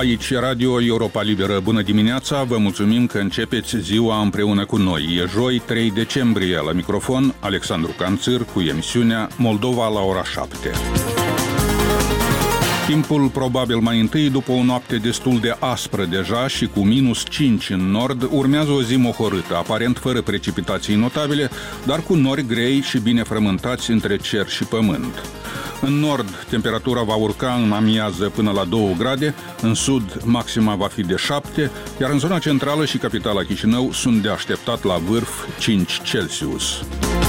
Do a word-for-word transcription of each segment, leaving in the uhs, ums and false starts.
Aici Radio Europa Liberă. Bună dimineața, vă mulțumim că începeți ziua împreună cu noi. E joi, trei decembrie, la microfon Alexandru Canțir cu emisiunea Moldova la ora șapte. Timpul probabil mai întâi, după o noapte destul de aspră deja și cu minus cinci în nord, urmează o zi mohorâtă, aparent fără precipitații notabile, dar cu nori grei și bine frământați între cer și pământ. În nord, temperatura va urca în amiază până la două grade, în sud maxima va fi de șapte, iar în zona centrală și capitala Chișinău sunt de așteptat la vârf cinci Celsius.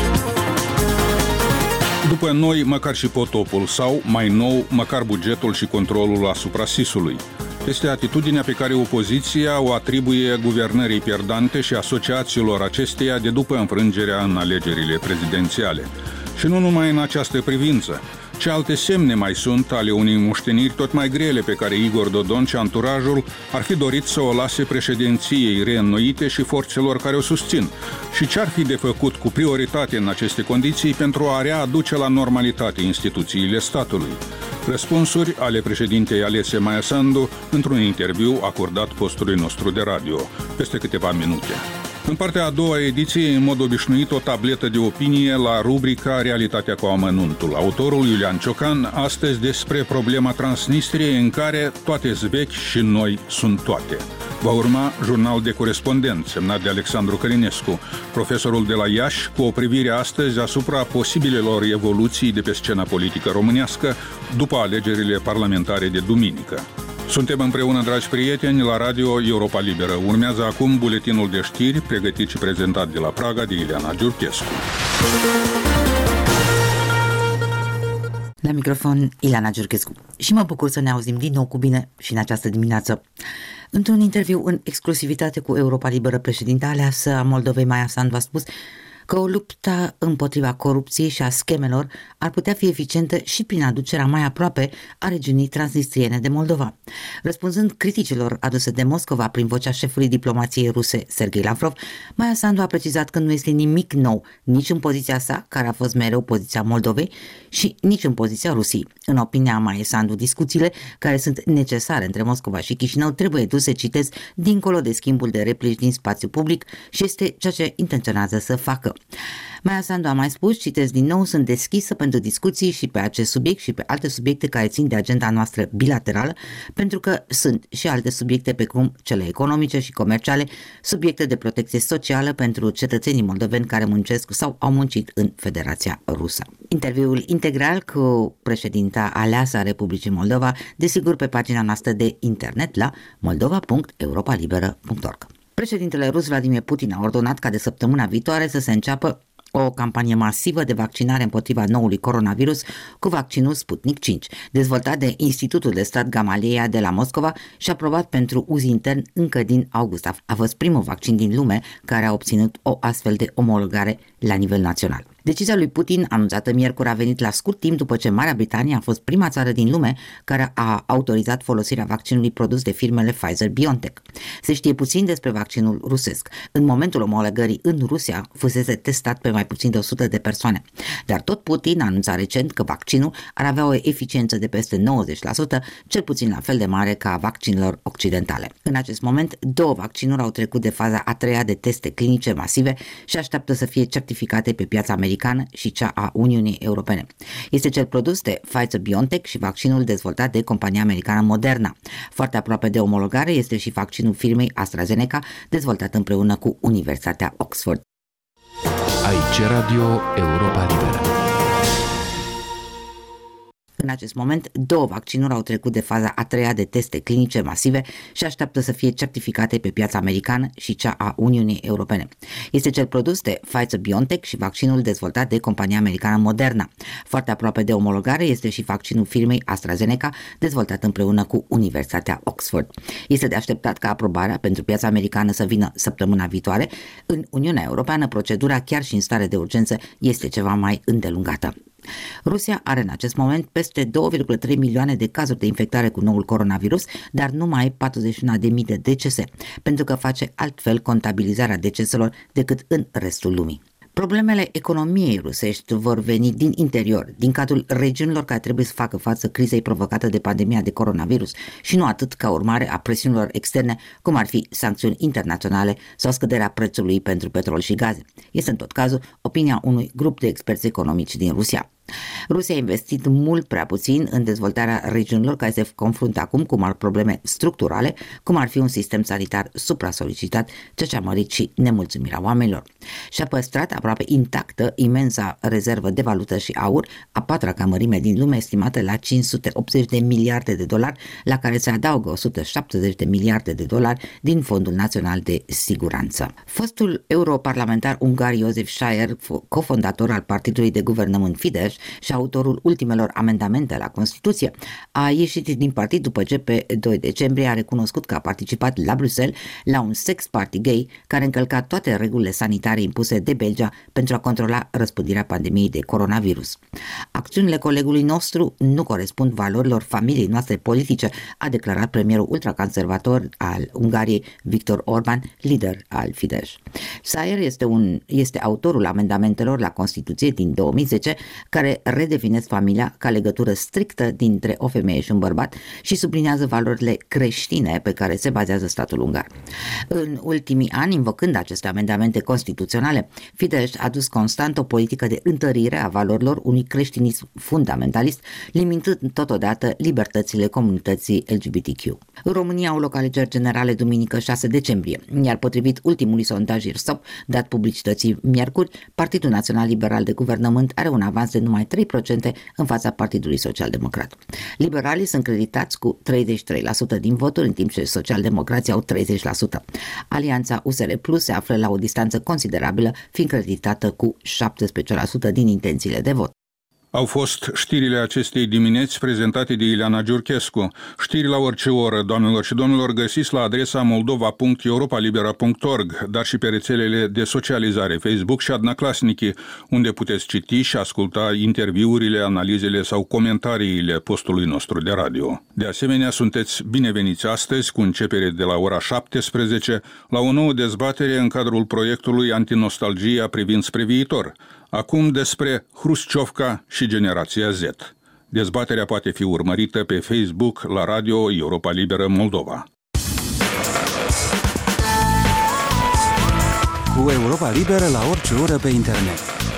După noi, măcar și potopul sau, mai nou, măcar bugetul și controlul asupra S I S-ului. Este atitudinea pe care opoziția o atribuie guvernării pierdante și asociațiilor acesteia de după înfrângerea în alegerile prezidențiale. Și nu numai în această privință. Ce alte semne mai sunt ale unei moșteniri tot mai grele pe care Igor Dodon și anturajul ar fi dorit să o lase președinției reînnoite și forțelor care o susțin? Și ce ar fi de făcut cu prioritate în aceste condiții pentru a readuce la normalitate instituțiile statului? Răspunsuri ale președintei alese Maia Sandu într-un interviu acordat postului nostru de radio, peste câteva minute. În partea a doua ediție, în mod obișnuit, o tabletă de opinie la rubrica Realitatea cu amănuntul. Autorul Iulian Ciocan, astăzi despre problema Transnistriei, în care toate-s vechi și noi sunt toate. Va urma jurnal de corespondent, semnat de Alexandru Călinescu, profesorul de la Iași, cu o privire astăzi asupra posibilelor evoluții de pe scena politică românească după alegerile parlamentare de duminică. Suntem împreună, dragi prieteni, la Radio Europa Liberă. Urmează acum buletinul de știri, pregătit și prezentat de la Praga de Ileana Giurchescu. La microfon, Ileana Giurchescu. Și mă bucur să ne auzim din nou cu bine și în această dimineață. Într-un interviu în exclusivitate cu Europa Liberă, președinta aleasă a Moldovei, Maia Sandu, a spus că o luptă împotriva corupției și a schemelor ar putea fi eficientă și prin aducerea mai aproape a regiunii transnistriene de Moldova. Răspunzând criticilor aduse de Moscova prin vocea șefului diplomației ruse, Sergei Lavrov, Maia Sandu a precizat că nu este nimic nou nici în poziția sa, care a fost mereu poziția Moldovei, și nici în poziția Rusiei. În opinia Maia Sandu, discuțiile care sunt necesare între Moscova și Chișinău trebuie duse, citez, dincolo de schimbul de replici din spațiu public și este ceea ce intenționează să facă. Maia Sandu a mai spus, citez din nou, sunt deschisă pentru discuții și pe acest subiect și pe alte subiecte care țin de agenda noastră bilaterală, pentru că sunt și alte subiecte precum cele economice și comerciale, subiecte de protecție socială pentru cetățenii moldoveni care muncesc sau au muncit în Federația Rusă. Interviul integral cu președinta aleasă a Republicii Moldova, desigur pe pagina noastră de internet la moldova punct europa liberă punct org. Președintele rus Vladimir Putin a ordonat ca de săptămâna viitoare să se înceapă o campanie masivă de vaccinare împotriva noului coronavirus cu vaccinul Sputnik cinci, dezvoltat de Institutul de Stat Gamaleya de la Moscova și aprobat pentru uz intern încă din august. A fost primul vaccin din lume care a obținut o astfel de omologare la nivel național. Decizia lui Putin, anunțată miercuri, a venit la scurt timp după ce Marea Britanie a fost prima țară din lume care a autorizat folosirea vaccinului produs de firmele Pfizer-BioNTech. Se știe puțin despre vaccinul rusesc. În momentul omologării în Rusia fusese testat pe mai puțin de o sută de persoane. Dar tot Putin a anunțat recent că vaccinul ar avea o eficiență de peste nouăzeci la sută, cel puțin la fel de mare ca vaccinurilor occidentale. În acest moment, două vaccinuri au trecut de faza a treia de teste clinice masive și așteaptă să fie certificate pe piața americană și cea a Uniunii Europene. Este cel produs de Pfizer-BioNTech și vaccinul dezvoltat de compania americană Moderna. Foarte aproape de omologare este și vaccinul firmei AstraZeneca, dezvoltat împreună cu Universitatea Oxford. Aici Radio Europa Liberă. În acest moment, două vaccinuri au trecut de faza a treia de teste clinice masive și așteaptă să fie certificate pe piața americană și cea a Uniunii Europene. Este cel produs de Pfizer-BioNTech și vaccinul dezvoltat de compania americană Moderna. Foarte aproape de omologare este și vaccinul firmei AstraZeneca, dezvoltat împreună cu Universitatea Oxford. Este de așteptat ca aprobarea pentru piața americană să vină săptămâna viitoare. În Uniunea Europeană, procedura, chiar și în stare de urgență, este ceva mai îndelungată. Rusia are în acest moment peste două virgulă trei milioane de cazuri de infectare cu noul coronavirus, dar numai patruzeci și unu de mii de decese, pentru că face altfel contabilizarea deceselor decât în restul lumii. Problemele economiei rusești vor veni din interior, din cadrul regiunilor care trebuie să facă față crizei provocată de pandemia de coronavirus și nu atât ca urmare a presiunilor externe, cum ar fi sancțiuni internaționale sau scăderea prețului pentru petrol și gaze. Este în tot cazul opinia unui grup de experți economici din Rusia. Rusia a investit mult prea puțin în dezvoltarea regiunilor care se confruntă acum cu mari probleme structurale, cum ar fi un sistem sanitar supra-solicitat, ceea ce a mărit și nemulțumirea oamenilor. Și-a păstrat aproape intactă imensa rezervă de valută și aur, a patra ca mărime din lume, estimată la cinci sute optzeci de miliarde de dolari, la care se adaugă o sută șaptezeci de miliarde de dolari din Fondul Național de Siguranță. Fostul europarlamentar ungar József Szájer, cofondator al partidului de guvernământ Fidesz și autorul ultimelor amendamente la Constituție, a ieșit din partid după ce pe doi decembrie a recunoscut că a participat la Bruxelles la un sex party gay care încălca toate regulile sanitare impuse de Belgia pentru a controla răspândirea pandemiei de coronavirus. Acțiunile colegului nostru nu corespund valorilor familiei noastre politice, a declarat premierul ultraconservator al Ungariei, Viktor Orbán, lider al Fidesz. Szájer este, un, este autorul amendamentelor la Constituție din două mii zece care redefinesc familia ca legătură strictă dintre o femeie și un bărbat și sublinează valorile creștine pe care se bazează statul ungar. În ultimii ani, invocând aceste amendamente constituționale, Fidesz a dus constant o politică de întărire a valorilor unui creștinism fundamentalist, limitând totodată libertățile comunității L G B T Q. În România au loc alegeri generale duminică șase decembrie, iar potrivit ultimului sondaj IRSOP dat publicității miercuri, Partidul Național Liberal de Guvernământ are un avans de numai trei la sută în fața Partidului Social-Democrat. Liberalii sunt creditați cu treizeci și trei la sută din voturi, în timp ce socialdemocrații au treizeci la sută. Alianța U S R Plus se află la o distanță considerabilă, fiind creditată cu șaptesprezece la sută din intențiile de vot. Au fost știrile acestei dimineți prezentate de Ileana Giurchescu. Știri la orice oră, doamnelor și domnilor, găsiți la adresa moldova punct europa libera punct org, dar și pe rețelele de socializare Facebook și Adnaclasnici, unde puteți citi și asculta interviurile, analizele sau comentariile postului nostru de radio. De asemenea, sunteți bineveniți astăzi, cu începere de la ora șaptesprezece, la o nouă dezbatere în cadrul proiectului Antinostalgia privind spre viitor. Acum despre Hrușciovca și generația Z. Dezbaterea poate fi urmărită pe Facebook la Radio Europa Liberă Moldova. Cu Europa Liberă la orice oră pe internet.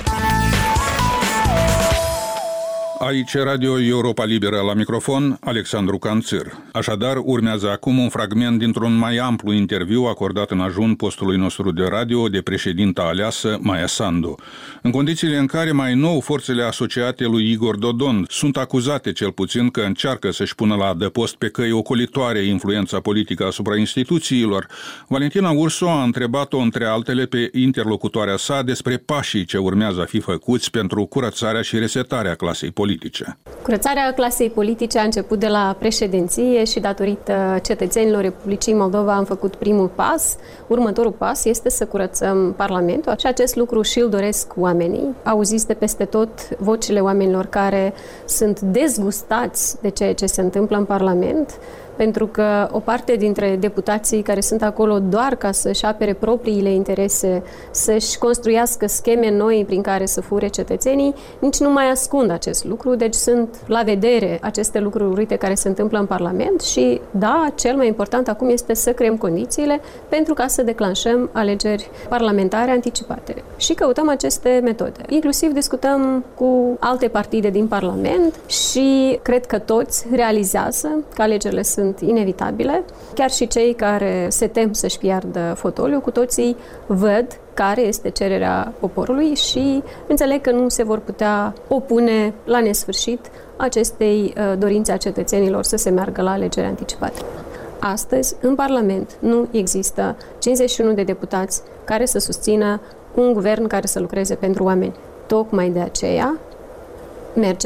Aici Radio Europa Liberă, la microfon, Alexandru Canțir. Așadar, urmează acum un fragment dintr-un mai amplu interviu acordat în ajun postului nostru de radio de președinta aleasă Maia Sandu. În condițiile în care mai nou forțele asociate lui Igor Dodon sunt acuzate cel puțin că încearcă să-și pună la adăpost pe căi ocolitoare influența politică asupra instituțiilor, Valentina Ursu a întrebat-o între altele pe interlocutoarea sa despre pașii ce urmează a fi făcuți pentru curățarea și resetarea clasei politice. Curățarea clasei politice a început de la președinție și datorită cetățenilor Republicii Moldova am făcut primul pas. Următorul pas este să curățăm Parlamentul și acest lucru și-l doresc oamenii. Auziți de peste tot vocile oamenilor care sunt dezgustați de ceea ce se întâmplă în Parlament, pentru că o parte dintre deputații care sunt acolo doar ca să-și apere propriile interese, să-și construiască scheme noi prin care să fure cetățenii, nici nu mai ascund acest lucru, deci sunt la vedere aceste lucruri urâte care se întâmplă în Parlament și, da, cel mai important acum este să creăm condițiile pentru ca să declanșăm alegeri parlamentare anticipate. Și căutăm aceste metode. Inclusiv discutăm cu alte partide din Parlament și cred că toți realizează că alegerile sunt sunt inevitabile. Chiar și cei care se tem să-și piardă fotoliu, cu toții văd care este cererea poporului și înțeleg că nu se vor putea opune la nesfârșit acestei dorințe a cetățenilor să se meargă la alegeri anticipate. Astăzi, în Parlament, nu există cincizeci și unu de deputați care să susțină un guvern care să lucreze pentru oameni. Tocmai de aceea mergem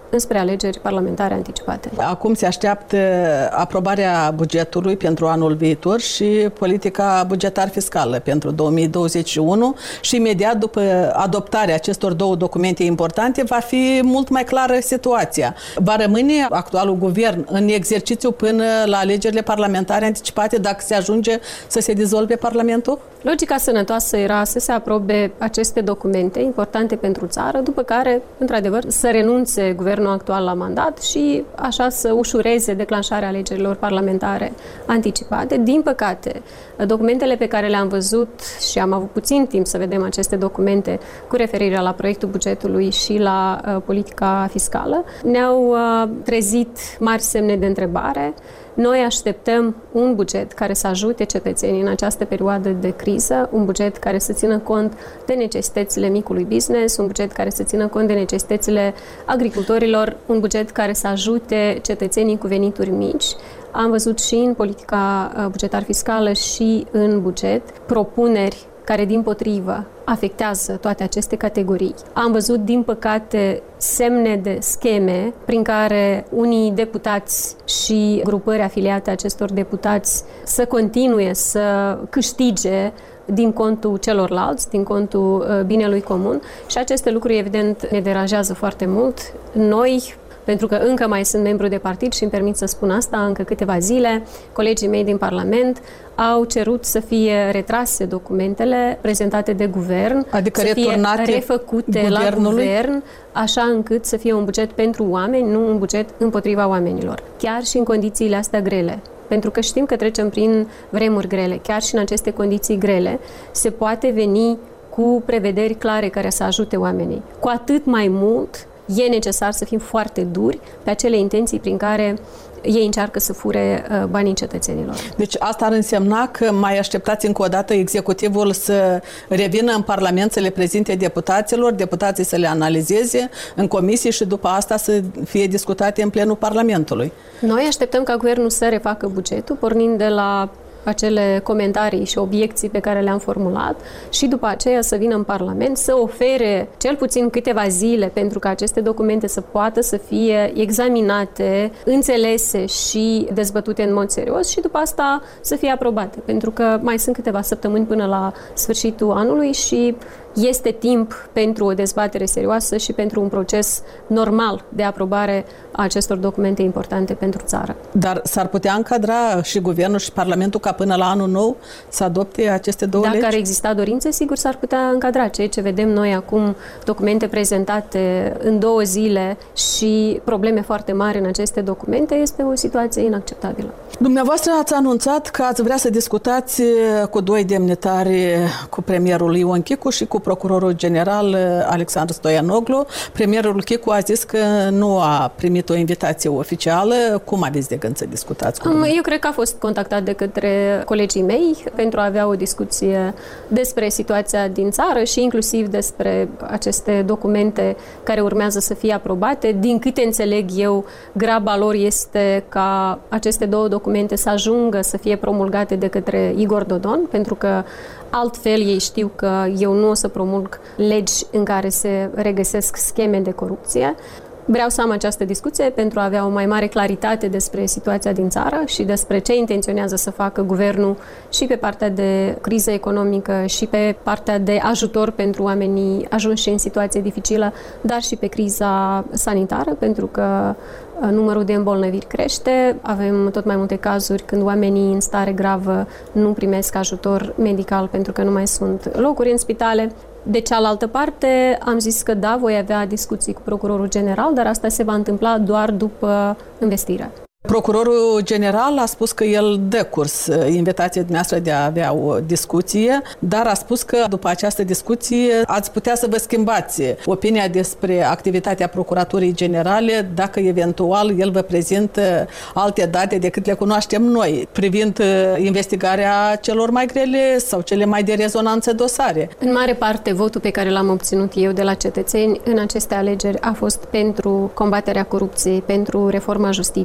înspre alegeri parlamentare anticipate. Acum se așteaptă aprobarea bugetului pentru anul viitor și politica bugetar-fiscală pentru două mii douăzeci și unu și imediat după adoptarea acestor două documente importante va fi mult mai clară situația. Va rămâne actualul guvern în exercițiu până la alegerile parlamentare anticipate dacă se ajunge să se dizolve Parlamentul? Logica sănătoasă era să se aprobe aceste documente importante pentru țară, după care, într-adevăr, să renunțe guvernul actual la mandat și așa să ușureze declanșarea alegerilor parlamentare anticipate. Din păcate, documentele pe care le-am văzut și am avut puțin timp să vedem aceste documente cu referire la proiectul bugetului și la uh, politica fiscală, ne-au uh, trezit mari semne de întrebare. Noi așteptăm un buget care să ajute cetățenii în această perioadă de criză, un buget care să țină cont de necesitățile micului business, un buget care să țină cont de necesitățile agricultorilor, un buget care să ajute cetățenii cu venituri mici. Am văzut și în politica bugetar-fiscală și în buget propuneri care, dimpotrivă, afectează toate aceste categorii. Am văzut, din păcate, semne de scheme prin care unii deputați și grupări afiliate acestor deputați să continue să câștige din contul celorlalți, din contul binelui comun și aceste lucruri, evident, ne deranjează foarte mult. Noi, pentru că încă mai sunt membru de partid și îmi permit să spun asta, încă câteva zile, colegii mei din Parlament au cerut să fie retrase documentele prezentate de guvern, adică să fie refăcute guvernului? la guvern, așa încât să fie un buget pentru oameni, nu un buget împotriva oamenilor. Chiar și în condițiile astea grele. Pentru că știm că trecem prin vremuri grele. Chiar și în aceste condiții grele se poate veni cu prevederi clare care să ajute oamenii. Cu atât mai mult e necesar să fim foarte duri pe acele intenții prin care ei încearcă să fure uh, banii cetățenilor. Deci asta ar însemna că mai așteptați încă o dată executivul să revină în Parlament să le prezinte deputaților, deputații să le analizeze în comisii și după asta să fie discutate în plenul Parlamentului. Noi așteptăm ca guvernul să refacă bugetul, pornind de la acele comentarii și obiecții pe care le-am formulat și după aceea să vină în Parlament să ofere cel puțin câteva zile pentru ca aceste documente să poată să fie examinate, înțelese și dezbătute în mod serios și după asta să fie aprobate, pentru că mai sunt câteva săptămâni până la sfârșitul anului și este timp pentru o dezbatere serioasă și pentru un proces normal de aprobare a acestor documente importante pentru țară. Dar s-ar putea încadra și guvernul și Parlamentul ca până la anul nou să adopte aceste două Dacă legi? ar exista dorințe, sigur s-ar putea încadra. Ceea ce vedem noi acum, documente prezentate în două zile și probleme foarte mari în aceste documente, este o situație inacceptabilă. Dumneavoastră ați anunțat că ați vrea să discutați cu doi demnitari, cu premierul Ion Chicu și cu procurorul general Alexandru Stoianoglu. Premierul Chicu a zis că nu a primit o invitație oficială. Cum aveți de gând să discutați cu dumneavoastră? Eu cred că a fost contactat de către colegii mei pentru a avea o discuție despre situația din țară și inclusiv despre aceste documente care urmează să fie aprobate. Din câte înțeleg eu, graba lor este ca aceste două documente să ajungă să fie promulgate de către Igor Dodon, pentru că altfel ei știu că eu nu o să promulg legi în care se regăsesc scheme de corupție. Vreau să am această discuție pentru a avea o mai mare claritate despre situația din țară și despre ce intenționează să facă guvernul și pe partea de criză economică și pe partea de ajutor pentru oamenii ajunși în situație dificilă, dar și pe criza sanitară, pentru că numărul de îmbolnăviri crește, avem tot mai multe cazuri când oamenii în stare gravă nu primesc ajutor medical pentru că nu mai sunt locuri în spitale. De cealaltă parte, am zis că da, voi avea discuții cu procurorul general, dar asta se va întâmpla doar după investire. Procurorul general a spus că el dă curs invitației dumneavoastră de a avea o discuție, dar a spus că după această discuție ați putea să vă schimbați opinia despre activitatea Procuraturii Generale dacă eventual el vă prezintă alte date decât le cunoaștem noi, privind investigarea celor mai grele sau cele mai de rezonanță dosare. În mare parte, votul pe care l-am obținut eu de la cetățeni în aceste alegeri a fost pentru combaterea corupției, pentru reforma justiției, pentru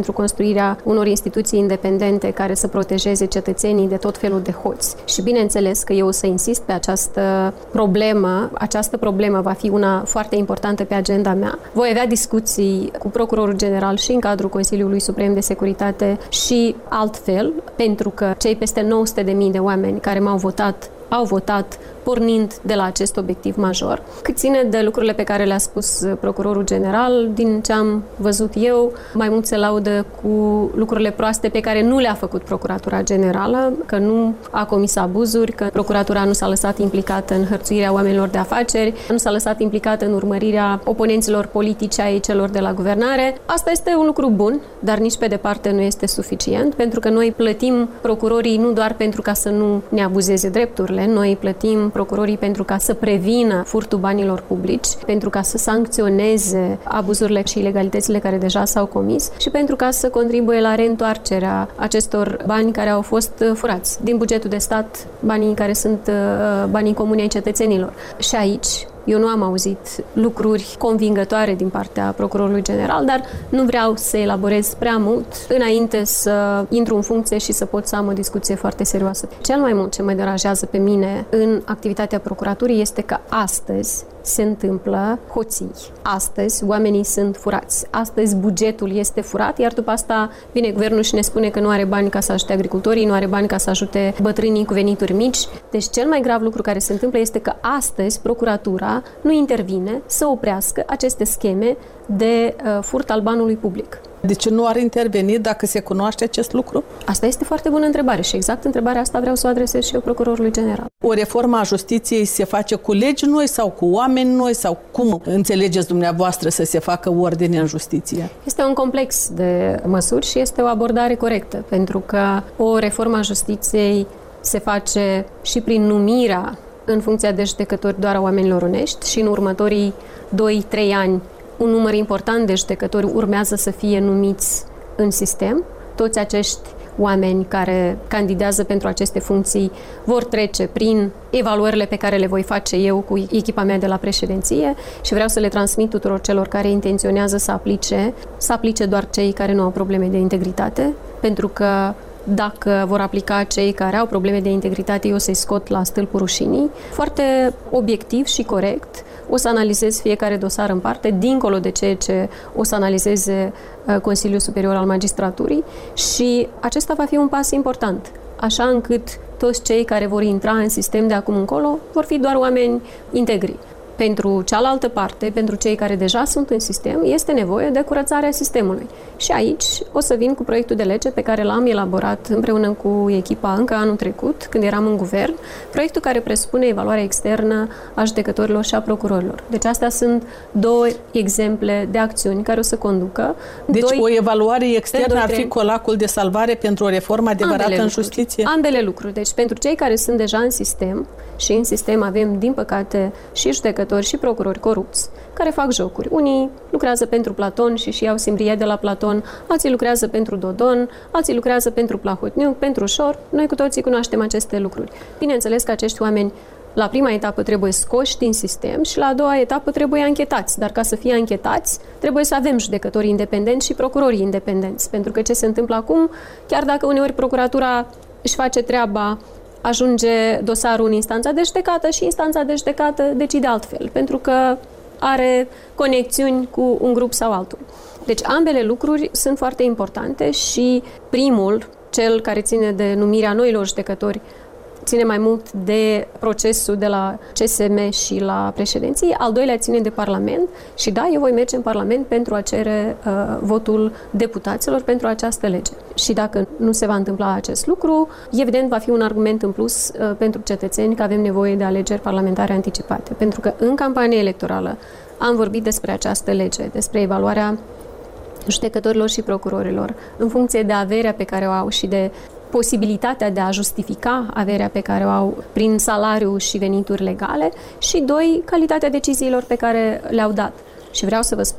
pentru construirea unor instituții independente care să protejeze cetățenii de tot felul de hoți. Și bineînțeles că eu o să insist pe această problemă. Această problemă va fi una foarte importantă pe agenda mea. Voi avea discuții cu Procurorul General și în cadrul Consiliului Suprem de Securitate și altfel, pentru că cei peste nouă sute de mii de oameni care m-au votat au votat pornind de la acest obiectiv major. Cât ține de lucrurile pe care le-a spus Procurorul General, din ce am văzut eu, mai mult se laudă cu lucrurile proaste pe care nu le-a făcut Procuratura Generală, că nu a comis abuzuri, că Procuratura nu s-a lăsat implicată în hărțuirea oamenilor de afaceri, nu s-a lăsat implicată în urmărirea oponenților politici ai celor de la guvernare. Asta este un lucru bun, dar nici pe departe nu este suficient, pentru că noi plătim procurorii nu doar pentru ca să nu ne abuzeze drepturile, noi plătim procurorii pentru ca să prevină furtul banilor publici, pentru ca să sancționeze abuzurile și ilegalitățile care deja s-au comis și pentru ca să contribuie la reîntoarcerea acestor bani care au fost furați din bugetul de stat, banii care sunt banii comuni ai cetățenilor. Și aici eu nu am auzit lucruri convingătoare din partea Procurorului General, dar nu vreau să elaborez prea mult înainte să intru în funcție și să pot să am o discuție foarte serioasă. Cel mai mult ce mă deranjează pe mine în activitatea procuraturii este că astăzi se întâmplă hoții. Astăzi oamenii sunt furați. Astăzi bugetul este furat, iar după asta vine guvernul și ne spune că nu are bani ca să ajute agricultorii, nu are bani ca să ajute bătrânii cu venituri mici. Deci cel mai grav lucru care se întâmplă este că astăzi procuratura nu intervine să oprească aceste scheme de uh, furt al banului public. De ce nu ar interveni dacă se cunoaște acest lucru? Asta este foarte bună întrebare și exact întrebarea asta vreau să o adresez și eu Procurorului General. O reformă a justiției se face cu legi noi sau cu oameni noi sau cum înțelegeți dumneavoastră să se facă ordine în justiție? Este un complex de măsuri și este o abordare corectă, pentru că o reformă a justiției se face și prin numirea în funcția de judecători doar a oamenilor onești și în următorii doi trei ani un număr important de judecători urmează să fie numiți în sistem. Toți acești oameni care candidează pentru aceste funcții vor trece prin evaluările pe care le voi face eu cu echipa mea de la președinție și vreau să le transmit tuturor celor care intenționează să aplice, să aplice doar cei care nu au probleme de integritate, pentru că dacă vor aplica cei care au probleme de integritate, eu o să-i scot la stâlpul rușinii. Foarte obiectiv și corect o să analizez fiecare dosar în parte, dincolo de ceea ce o să analizeze Consiliul Superior al Magistraturii și acesta va fi un pas important, așa încât toți cei care vor intra în sistem de acum încolo vor fi doar oameni integri. Pentru cealaltă parte, pentru cei care deja sunt în sistem, este nevoie de curățarea sistemului. Și aici o să vin cu proiectul de lege pe care l-am elaborat împreună cu echipa încă anul trecut, când eram în guvern, proiectul care presupune evaluarea externă a judecătorilor și a procurorilor. Deci astea sunt două exemple de acțiuni care o să conducă. Deci doi, o evaluare externă ar fi colacul de salvare pentru o reformă adevărată în justiție? Ambele lucruri. Deci pentru cei care sunt deja în sistem, și în sistem avem, din păcate, și judecători și procurori corupți, care fac jocuri. Unii lucrează pentru Platon și și iau simbrie de la Platon, alții lucrează pentru Dodon, alții lucrează pentru Plahotniuc, pentru Șor. Noi cu toții cunoaștem aceste lucruri. Bineînțeles că acești oameni la prima etapă trebuie scoși din sistem și la a doua etapă trebuie anchetați. Dar ca să fie anchetați, trebuie să avem judecători independenți și procurorii independenți. Pentru că ce se întâmplă acum, chiar dacă uneori procuratura își face treaba, ajunge dosarul în instanța de judecată și instanța de judecată decide altfel, pentru că are conexiuni cu un grup sau altul. Deci ambele lucruri sunt foarte importante și primul, cel care ține de numirea noilor judecători, ține mai mult de procesul de la C S M și la președinție, al doilea ține de Parlament și da, eu voi merge în Parlament pentru a cere uh, votul deputaților pentru această lege. Și dacă nu se va întâmpla acest lucru, evident va fi un argument în plus uh, pentru cetățeni că avem nevoie de alegeri parlamentare anticipate. Pentru că în campanie electorală am vorbit despre această lege, despre evaluarea judecătorilor și procurorilor în funcție de averea pe care o au și de posibilitatea de a justifica averea pe care o au prin salariu și venituri legale și, doi, calitatea deciziilor pe care le-au dat. Și vreau să vă spun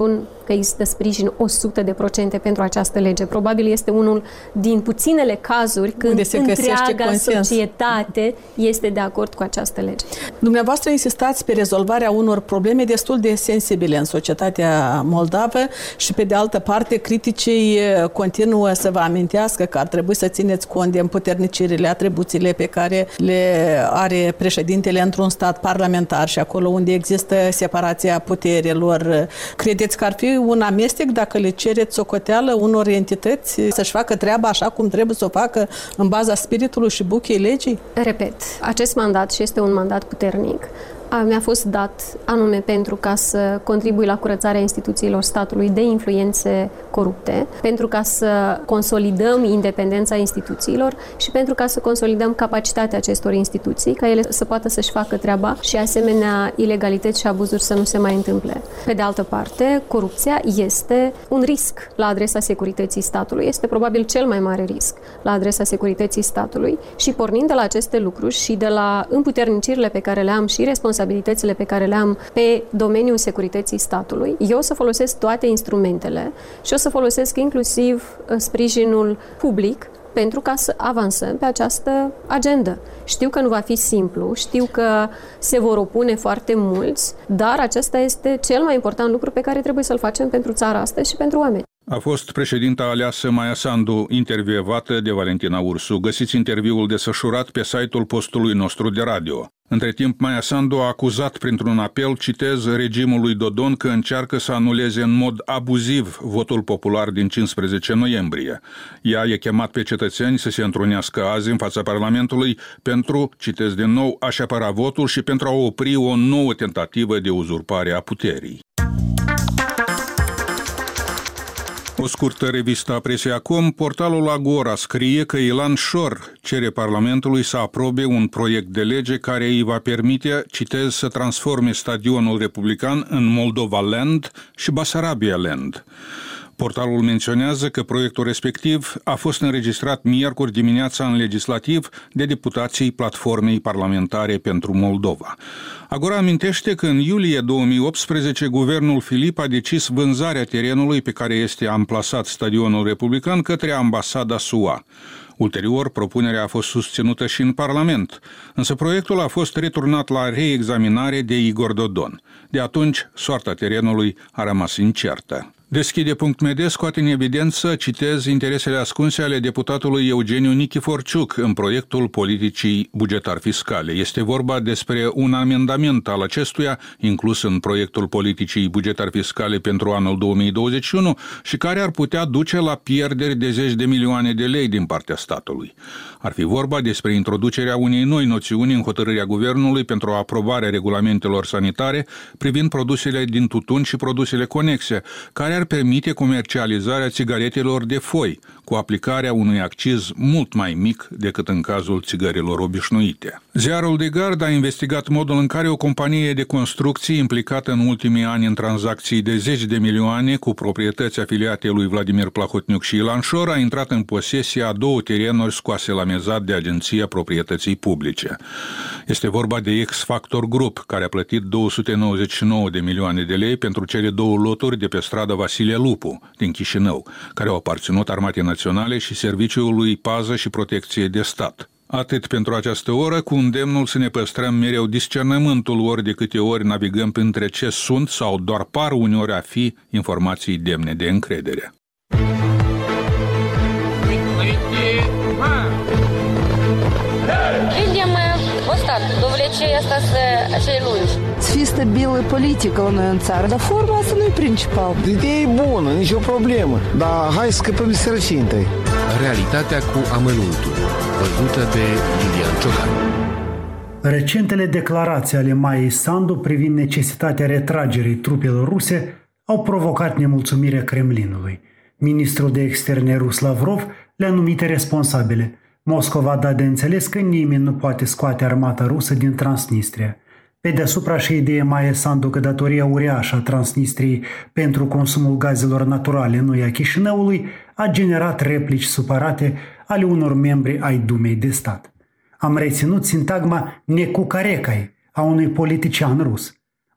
că există sprijin o sută la sută pentru această lege. Probabil este unul din puținele cazuri când întreaga societate este de acord cu această lege. Dumneavoastră insistați pe rezolvarea unor probleme destul de sensibile în societatea moldavă și, pe de altă parte, criticii continuă să vă amintească că ar trebui să țineți cont de împuternicirile, atribuțiile pe care le are președintele într-un stat parlamentar și acolo unde există separația puterilor. Credeți că ar fi un amestec dacă le cereți socoteală unor entități să-și facă treaba așa cum trebuie să o facă în baza spiritului și buchei legii? Repet, acest mandat, și este un mandat puternic, mi-a fost dat anume pentru ca să contribui la curățarea instituțiilor statului de influențe corupte, pentru ca să consolidăm independența instituțiilor și pentru ca să consolidăm capacitatea acestor instituții, ca ele să poată să-și facă treaba și asemenea ilegalități și abuzuri să nu se mai întâmple. Pe de altă parte, corupția este un risc la adresa securității statului, este probabil cel mai mare risc la adresa securității statului și pornind de la aceste lucruri și de la împuternicirile pe care le am și responsabilitățile pe care le am pe domeniul securității statului, eu o să folosesc toate instrumentele și o să folosesc inclusiv sprijinul public pentru ca să avansăm pe această agendă. Știu că nu va fi simplu, știu că se vor opune foarte mulți, dar acesta este cel mai important lucru pe care trebuie să-l facem pentru țara asta și pentru oameni. A fost președinta aleasă Maia Sandu, intervievată de Valentina Ursu. Găsiți interviul desfășurat pe site-ul postului nostru de radio. Între timp, Maia Sandu a acuzat printr-un apel, citez, regimul lui Dodon că încearcă să anuleze în mod abuziv votul popular din cincisprezece noiembrie. Ea i-a chemat pe cetățeni să se întrunească azi în fața Parlamentului pentru, citez din nou, a-și apăra votul și pentru a opri o nouă tentativă de uzurpare a puterii. O scurtă revistă a presei acum, portalul Agora scrie că Ilan Șor cere Parlamentului să aprobe un proiect de lege care îi va permite, citez, să transforme stadionul republican în Moldova Land și Basarabia Land. Portalul menționează că proiectul respectiv a fost înregistrat miercuri dimineața în legislativ de deputații Platformei Parlamentare pentru Moldova. Agora amintește că în iulie două mii optsprezece guvernul Filip a decis vânzarea terenului pe care este amplasat stadionul republican către ambasada S U A. Ulterior, propunerea a fost susținută și în Parlament, însă proiectul a fost returnat la reexaminare de Igor Dodon. De atunci, soarta terenului a rămas incertă. Deschide punct m d scoate în evidență, citez, interesele ascunse ale deputatului Eugeniu Nichiforciuc în proiectul politicii bugetar-fiscale. Este vorba despre un amendament al acestuia inclus în proiectul politicii bugetar-fiscale pentru anul două mii douăzeci și unu și care ar putea duce la pierderi de zeci de milioane de lei din partea statului. Ar fi vorba despre introducerea unei noi noțiuni în hotărârea guvernului pentru aprobarea regulamentelor sanitare privind produsele din tutun și produsele conexe, care ar permite comercializarea țigaretelor de foi, cu aplicarea unui acciz mult mai mic decât în cazul țigărilor obișnuite. Ziarul de Gard a investigat modul în care o companie de construcții implicată în ultimii ani în tranzacții de zeci de milioane cu proprietăți afiliate lui Vladimir Plahotniuc și Ilan Șor a intrat în posesia a două terenuri scoase la mezat de Agenția Proprietății Publice. Este vorba de X-Factor Group, care a plătit două sute nouăzeci și nouă de milioane de lei pentru cele două loturi de pe strada Vasile Lupu, din Chișinău, care au aparținut Armatei Naționale și Serviciului Pază și Protecție de Stat. Atât pentru această oră, cu îndemnul să ne păstrăm mereu discernământul ori de câte ori navigăm între ce sunt sau doar par uneori a fi informații demne de încredere. Видим остатки до влечения acei lungi. Să fie stabilă politică la noi în țară, dar forma asta nu e principal. Ideea e bună, nicio problemă, dar hai să scăpăm de sărăcie întâi. Realitatea cu amănuntul, văzută de Lilian Ciocan. Recentele declarații ale Maiei Sandu privind necesitatea retragerii trupelor ruse au provocat nemulțumirea Kremlinului. Ministrul de externe rus Lavrov le-a numit responsabile. Moscova a dat de înțeles că nimeni nu poate scoate armata rusă din Transnistria. Pe deasupra și ideea Maia Sandu că datoria uriașă a Transnistriei pentru consumul gazelor naturale în a Chișinăului a generat replici supărate ale unor membri ai Dumei de stat. Am reținut sintagma necucarecai a unui politician rus.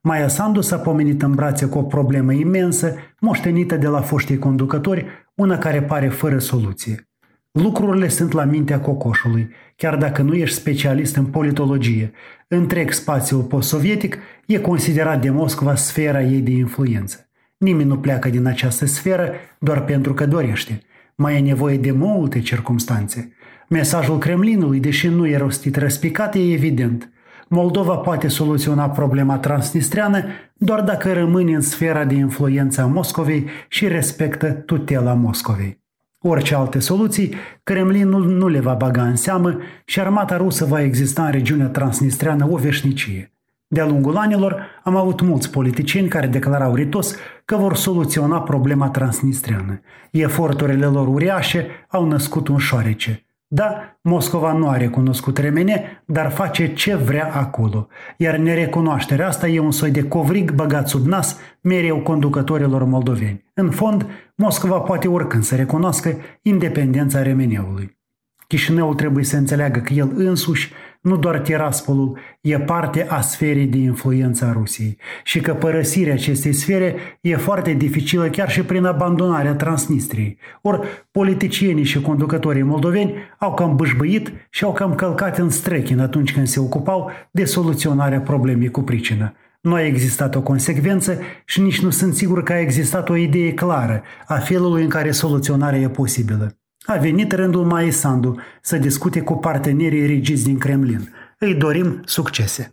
Maia Sandu s-a pomenit în brațe cu o problemă imensă, moștenită de la foștii conducători, una care pare fără soluție. Lucrurile sunt la mintea cocoșului, chiar dacă nu ești specialist în politologie. Întreg spațiul post-sovietic e considerat de Moscova sfera ei de influență. Nimeni nu pleacă din această sferă doar pentru că dorește. Mai e nevoie de multe circumstanțe. Mesajul Kremlinului, deși nu e rostit răspicat, e evident. Moldova poate soluționa problema transnistreană doar dacă rămâne în sfera de influență a Moscovei și respectă tutela Moscovei. Orice alte soluții, Kremlinul nu le va baga în seamă și armata rusă va exista în regiunea transnistreană o veșnicie. De-a lungul anilor am avut mulți politicieni care declarau ritos că vor soluționa problema transnistreană. Eforturile lor uriașe au născut un șoarece. Da, Moscova nu a recunoscut Remene, dar face ce vrea acolo. Iar nerecunoașterea asta e un soi de covrig băgat sub nas mereu conducătorilor moldoveni. În fond, Moscova poate oricând să recunoască independența Remeneului. Chișinăul trebuie să înțeleagă că el însuși, nu doar Tiraspolul, e parte a sferei de influență a Rusiei și că părăsirea acestei sfere e foarte dificilă chiar și prin abandonarea Transnistriei. Ori politicienii și conducătorii moldoveni au cam bâșbâit și au cam călcat în strechin atunci când se ocupau de soluționarea problemei cu pricină. Nu a existat o consecvență și nici nu sunt sigur că a existat o idee clară a felului în care soluționarea e posibilă. A venit rândul Maiei Sandu să discute cu partenerii rigizi din Kremlin. Îi dorim succese!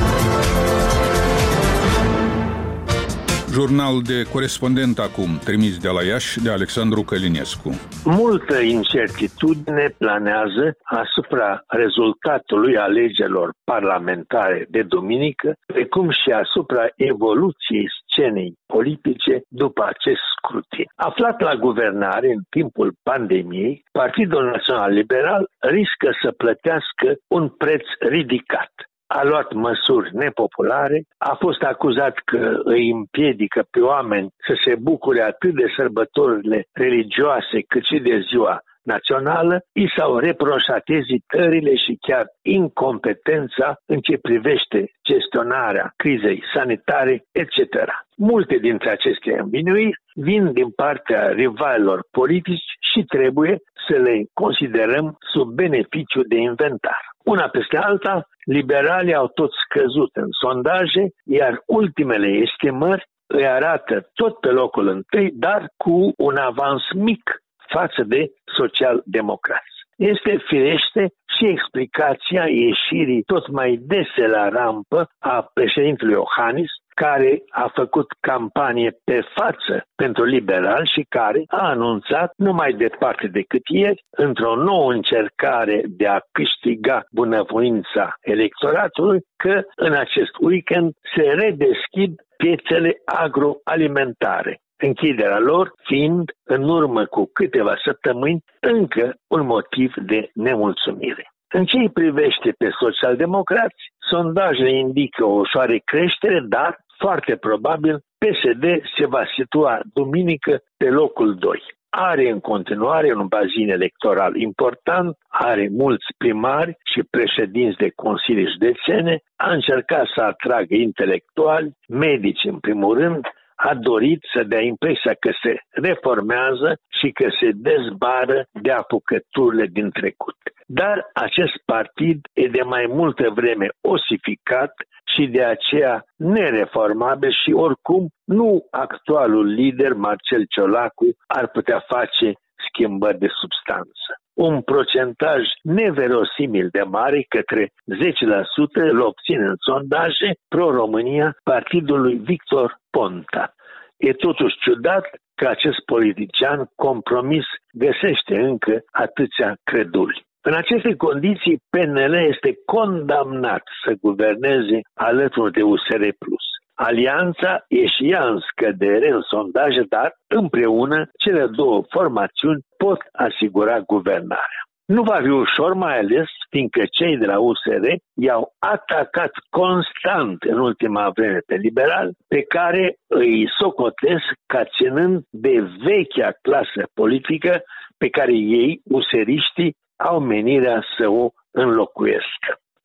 Jurnal de corespondent acum, trimis de la Iași de Alexandru Călinescu. Multă incertitudine planează asupra rezultatului alegerilor parlamentare de duminică, precum și asupra evoluției scenei politice după acest scrutin. Aflat la guvernare în timpul pandemiei, Partidul Național Liberal riscă să plătească un preț ridicat. A luat măsuri nepopulare, a fost acuzat că îi împiedică pe oameni să se bucure atât de sărbătorile religioase cât și de ziua națională, i s-au reproșat ezitările și chiar incompetența în ce privește gestionarea crizei sanitare, et cetera. Multe dintre aceste învinuiri vin din partea rivalilor politici și trebuie să le considerăm sub beneficiu de inventar. Una peste alta, liberalii au tot scăzut în sondaje, iar ultimele estimări îi arată tot pe locul întâi, dar cu un avans mic față de social-democrați. Este firește și explicația ieșirii tot mai dese la rampă a președintelui Iohannis, care a făcut campanie pe față pentru liberal și care a anunțat, nu mai departe decât ieri, într-o nouă încercare de a câștiga bunăvoința electoratului, că în acest weekend se redeschid piețele agroalimentare, închiderea lor fiind, în urmă cu câteva săptămâni, încă un motiv de nemulțumire. În ce îi privește pe socialdemocrați, sondajele indică o ușoare creștere, dar, foarte probabil, P S D se va situa duminică pe locul doi. Are în continuare un bazin electoral important, are mulți primari și președinți de consilii județene, a încercat să atragă intelectuali, medici în primul rând, a dorit să dea impresia că se reformează și că se dezbară de apucăturile din trecut. Dar acest partid e de mai multă vreme osificat și de aceea nereformabil și oricum nu actualul lider Marcel Ciolacu ar putea face schimbări de substanță. Un procentaj neverosimil de mare, către zece la sută, îl obține în sondaje pro-România partidului Victor Ponta. E totuși ciudat că acest politician compromis găsește încă atâția creduli. În aceste condiții, P N L este condamnat să guverneze alături de U S R plus. Alianța e și ea în scădere în sondaje, dar împreună cele două formațiuni pot asigura guvernarea. Nu va fi ușor, mai ales fiindcă cei de la U S R i-au atacat constant în ultima vreme pe liberal, pe care îi socotesc ca ținând de vechea clasă politică pe care ei, useriștii, au menirea să o înlocuiesc.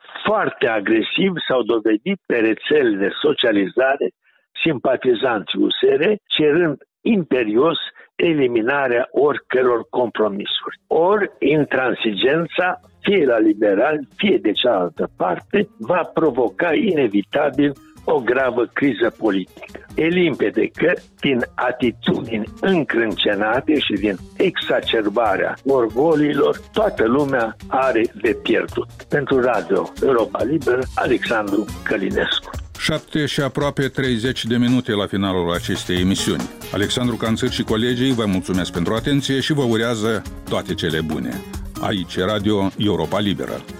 Foarte agresiv s-au dovedit pe rețelele de socializare simpatizanții U S R, cerând imperios eliminarea oricăror compromisuri. Ori intransigența, fie la liberali, fie de cealaltă parte, va provoca inevitabil o gravă criză politică. E limpede că din atitudini încrâncenate și din exacerbarea orgoliilor, toată lumea are de pierdut. Pentru Radio Europa Liberă, Alexandru Călinescu. Șapte și aproape treizeci de minute la finalul acestei emisiuni. Alexandru Canțăr și colegii vă mulțumesc pentru atenție și vă urează toate cele bune. Aici Radio Europa Liberă.